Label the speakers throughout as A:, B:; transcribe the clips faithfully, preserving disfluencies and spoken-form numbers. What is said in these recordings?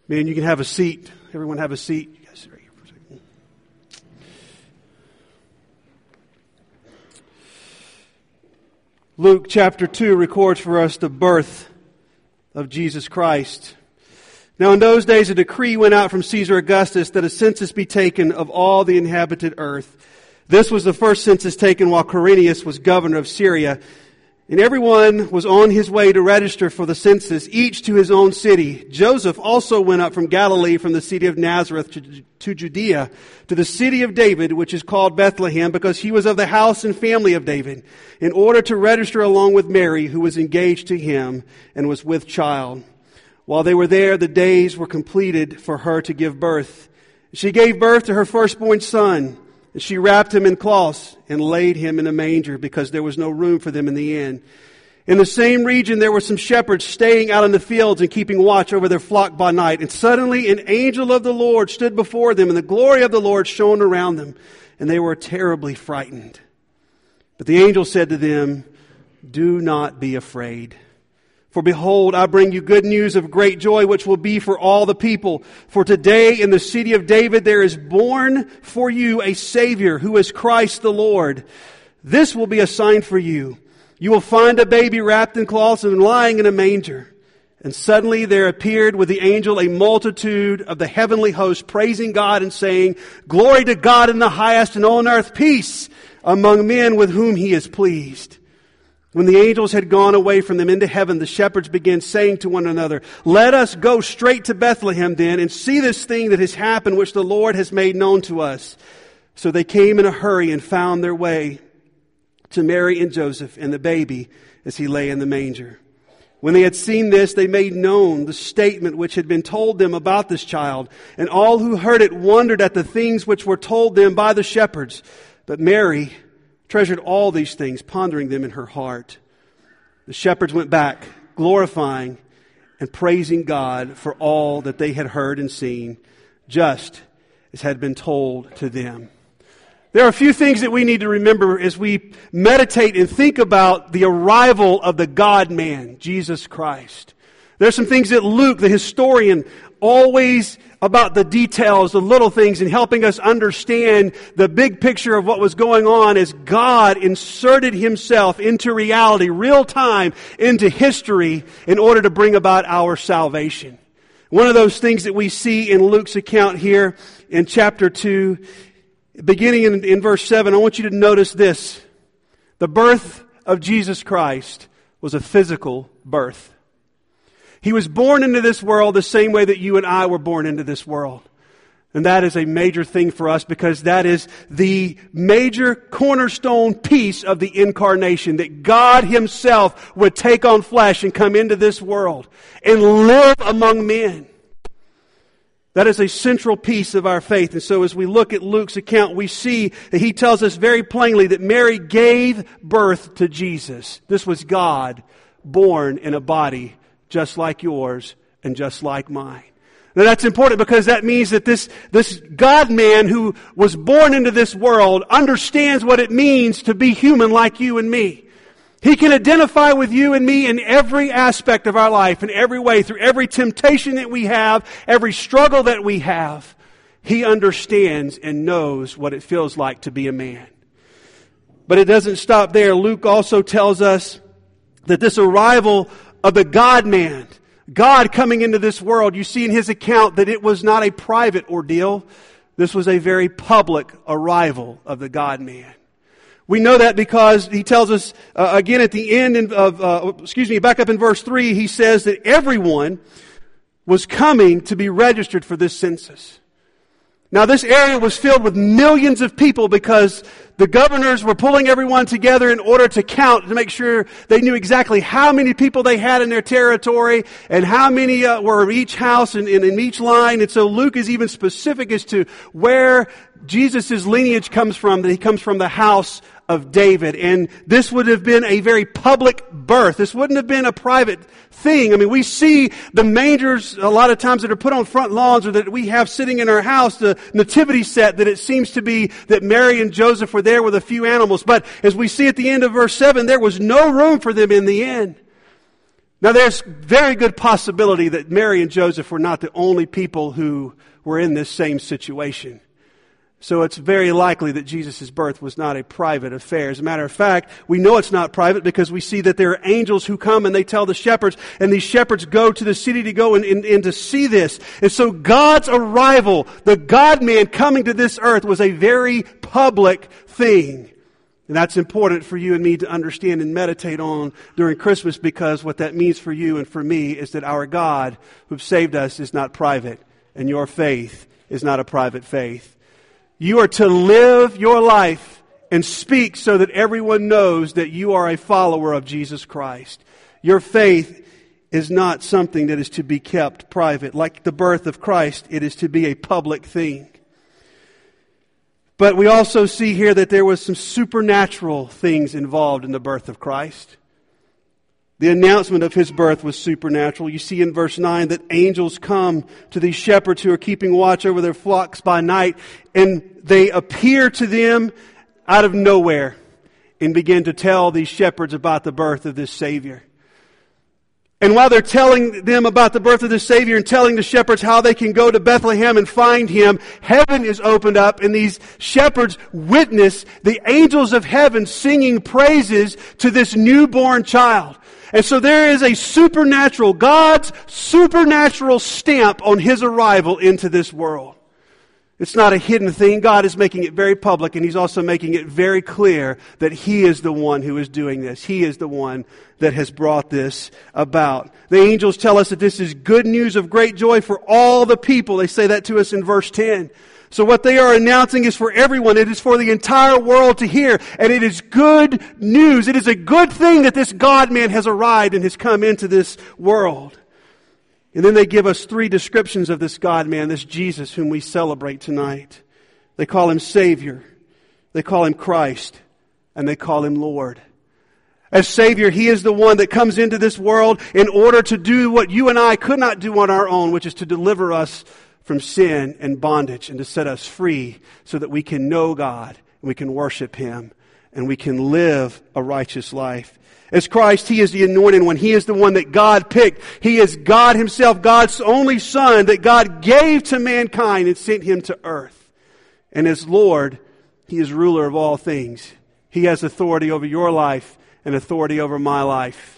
A: Man, you can have a seat. Everyone have a seat. You guys sit right here for a second. Luke chapter two records for us the birth of Jesus Christ. Now in those days a decree went out from Caesar Augustus that a census be taken of all the inhabited earth. This was the first census taken while Quirinius was governor of Syria. And everyone was on his way to register for the census, each to his own city. Joseph also went up from Galilee, from the city of Nazareth to, to Judea, to the city of David, which is called Bethlehem, because he was of the house and family of David, in order to register along with Mary, who was engaged to him and was with child. While they were there, the days were completed for her to give birth. She gave birth to her firstborn son. And she wrapped him in cloths and laid him in a manger because there was no room for them in the inn. In the same region there were some shepherds staying out in the fields and keeping watch over their flock by night. And suddenly an angel of the Lord stood before them, and the glory of the Lord shone around them, and they were terribly frightened. But the angel said to them, "Do not be afraid. For behold, I bring you good news of great joy, which will be for all the people. For today in the city of David there is born for you a Savior, who is Christ the Lord. This will be a sign for you. You will find a baby wrapped in cloths and lying in a manger." And suddenly there appeared with the angel a multitude of the heavenly host, praising God and saying, "Glory to God in the highest, and on earth peace among men with whom He is pleased." When the angels had gone away from them into heaven, the shepherds began saying to one another, "Let us go straight to Bethlehem then, and see this thing that has happened, which the Lord has made known to us." So they came in a hurry and found their way to Mary and Joseph and the baby as he lay in the manger. When they had seen this, they made known the statement which had been told them about this child. And all who heard it wondered at the things which were told them by the shepherds. But Mary treasured all these things, pondering them in her heart. The shepherds went back, glorifying and praising God for all that they had heard and seen, just as had been told to them. There are a few things that we need to remember as we meditate and think about the arrival of the God-man, Jesus Christ. There are some things that Luke, the historian, always about the details, the little things, and helping us understand the big picture of what was going on as God inserted Himself into reality, real time, into history, in order to bring about our salvation. One of those things that we see in Luke's account here in chapter two, beginning in, in verse seven, I want you to notice this. The birth of Jesus Christ was a physical birth. He was born into this world the same way that you and I were born into this world. And that is a major thing for us, because that is the major cornerstone piece of the incarnation, that God Himself would take on flesh and come into this world and live among men. That is a central piece of our faith. And so as we look at Luke's account, we see that he tells us very plainly that Mary gave birth to Jesus. This was God born in a body just like yours and just like mine. Now that's important, because that means that this, this God-man who was born into this world understands what it means to be human like you and me. He can identify with you and me in every aspect of our life, in every way, through every temptation that we have, every struggle that we have. He understands and knows what it feels like to be a man. But it doesn't stop there. Luke also tells us that this arrival of the God-man, God coming into this world, you see in his account that it was not a private ordeal. This was a very public arrival of the God-man. We know that because he tells us, uh, again at the end of, uh, excuse me, back up in verse three, he says that everyone was coming to be registered for this census. Now this area was filled with millions of people, because the governors were pulling everyone together in order to count, to make sure they knew exactly how many people they had in their territory and how many uh, were in each house and, and in each line. And so Luke is even specific as to where Jesus' lineage comes from, that he comes from the house of David. And this would have been a very public birth. This wouldn't have been a private thing. I mean, we see the mangers a lot of times that are put on front lawns, or that we have sitting in our house, the nativity set, that it seems to be that Mary and Joseph were there with a few animals. But as we see at the end of verse seven, there was no room for them in the inn. Now there's very good possibility that Mary and Joseph were not the only people who were in this same situation. So it's very likely that Jesus' birth was not a private affair. As a matter of fact, we know it's not private because we see that there are angels who come and they tell the shepherds, and these shepherds go to the city to go and, and, and to see this. And so God's arrival, the God-man coming to this earth, was a very public thing. And that's important for you and me to understand and meditate on during Christmas, because what that means for you and for me is that our God who saved us is not private, and your faith is not a private faith. You are to live your life and speak so that everyone knows that you are a follower of Jesus Christ. Your faith is not something that is to be kept private. Like the birth of Christ, it is to be a public thing. But we also see here that there was some supernatural things involved in the birth of Christ. The announcement of His birth was supernatural. You see in verse nine that angels come to these shepherds who are keeping watch over their flocks by night, and they appear to them out of nowhere and begin to tell these shepherds about the birth of this Savior. And while they're telling them about the birth of the Savior and telling the shepherds how they can go to Bethlehem and find Him, heaven is opened up and these shepherds witness the angels of heaven singing praises to this newborn child. And so there is a supernatural, God's supernatural stamp on His arrival into this world. It's not a hidden thing. God is making it very public, and He's also making it very clear that He is the one who is doing this. He is the one that has brought this about. The angels tell us that this is good news of great joy for all the people. They say that to us in verse ten. So what they are announcing is for everyone. It is for the entire world to hear. And it is good news. It is a good thing that this God-man has arrived and has come into this world. And then they give us three descriptions of this God-man, this Jesus whom we celebrate tonight. They call Him Savior. They call Him Christ. And they call Him Lord. As Savior, He is the one that comes into this world in order to do what you and I could not do on our own, which is to deliver us from sin and bondage and to set us free so that we can know God and we can worship Him and we can live a righteous life. As Christ, He is the anointed one. He is the one that God picked. He is God Himself, God's only Son that God gave to mankind and sent Him to earth. And as Lord, He is ruler of all things. He has authority over your life and authority over my life.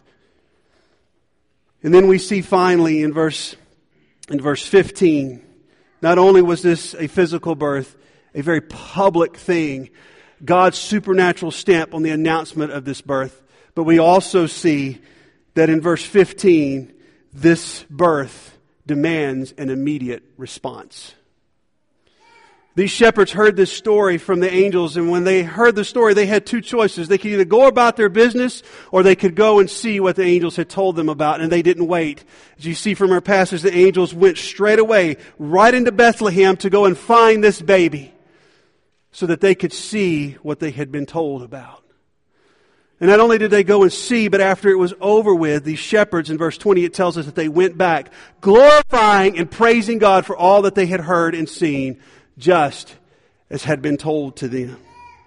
A: And then we see finally in verse, in verse fifteen, not only was this a physical birth, a very public thing, God's supernatural stamp on the announcement of this birth, but we also see that in verse fifteen, this birth demands an immediate response. These shepherds heard this story from the angels, and when they heard the story, they had two choices. They could either go about their business, or they could go and see what the angels had told them about, and they didn't wait. As you see from our passage, the angels went straight away, right into Bethlehem to go and find this baby, so that they could see what they had been told about. And not only did they go and see, but after it was over with, these shepherds, in verse twenty, it tells us that they went back, glorifying and praising God for all that they had heard and seen, just as had been told to them.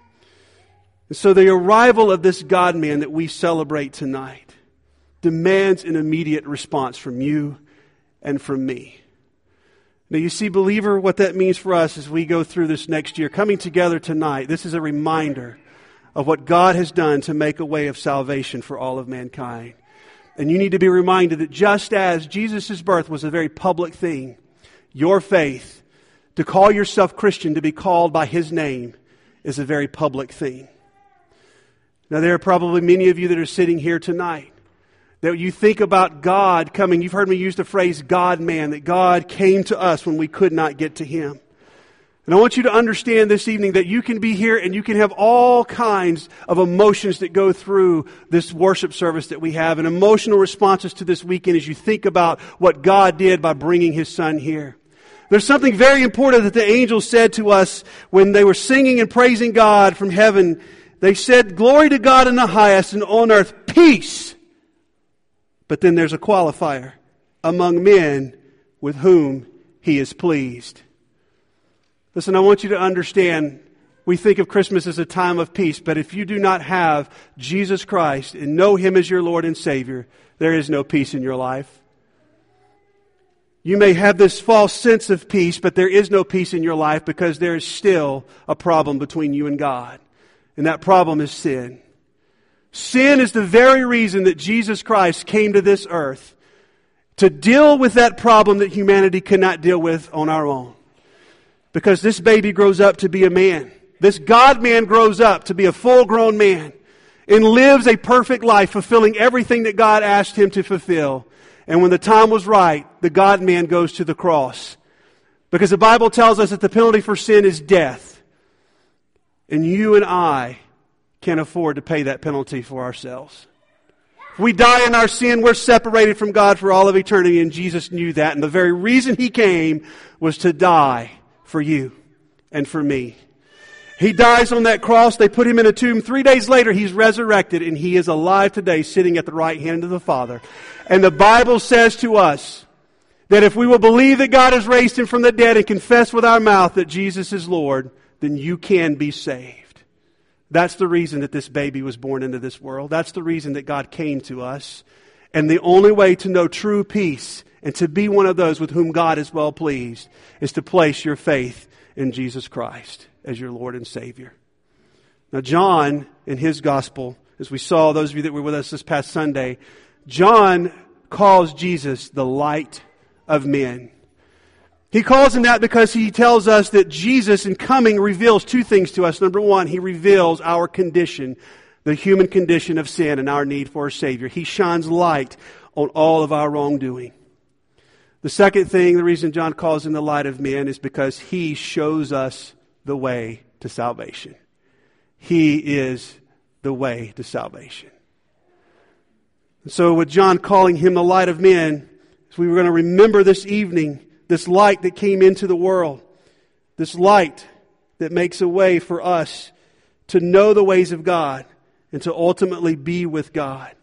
A: And so the arrival of this God-man that we celebrate tonight demands an immediate response from you and from me. Now you see, believer, what that means for us as we go through this next year, coming together tonight, this is a reminder of what God has done to make a way of salvation for all of mankind. And you need to be reminded that just as Jesus' birth was a very public thing, your faith, to call yourself Christian, to be called by His name, is a very public thing. Now there are probably many of you that are sitting here tonight that you think about God coming. You've heard me use the phrase God-man, that God came to us when we could not get to Him. And I want you to understand this evening that you can be here and you can have all kinds of emotions that go through this worship service that we have, and emotional responses to this weekend as you think about what God did by bringing His Son here. There's something very important that the angels said to us when they were singing and praising God from heaven. They said, "Glory to God in the highest, and on earth peace." But then there's a qualifier, among men with whom He is pleased. Listen, I want you to understand, we think of Christmas as a time of peace, but if you do not have Jesus Christ and know Him as your Lord and Savior, there is no peace in your life. You may have this false sense of peace, but there is no peace in your life because there is still a problem between you and God. And that problem is sin. Sin is the very reason that Jesus Christ came to this earth, to deal with that problem that humanity cannot deal with on our own. Because this baby grows up to be a man. This God-man grows up to be a full-grown man and lives a perfect life, fulfilling everything that God asked him to fulfill. And when the time was right, the God-man goes to the cross. Because the Bible tells us that the penalty for sin is death. And you and I can't afford to pay that penalty for ourselves. If we die in our sin, we're separated from God for all of eternity, and Jesus knew that. And the very reason He came was to die for you and for me. He dies on that cross. They put Him in a tomb. Three days later, He's resurrected, and He is alive today, sitting at the right hand of the Father. And the Bible says to us that if we will believe that God has raised Him from the dead and confess with our mouth that Jesus is Lord, then you can be saved. That's the reason that this baby was born into this world. That's the reason that God came to us. And the only way to know true peace and to be one of those with whom God is well pleased is to place your faith in Jesus Christ as your Lord and Savior. Now, John, in his gospel, as we saw, those of you that were with us this past Sunday, John calls Jesus the light of men. He calls him that because he tells us that Jesus in coming reveals two things to us. Number one, He reveals our condition, the human condition of sin and our need for a Savior. He shines light on all of our wrongdoing. The second thing, the reason John calls Him the light of men is because He shows us the way to salvation. He is the way to salvation. And so with John calling Him the light of men, as we were going to remember this evening, this light that came into the world, this light that makes a way for us to know the ways of God and to ultimately be with God.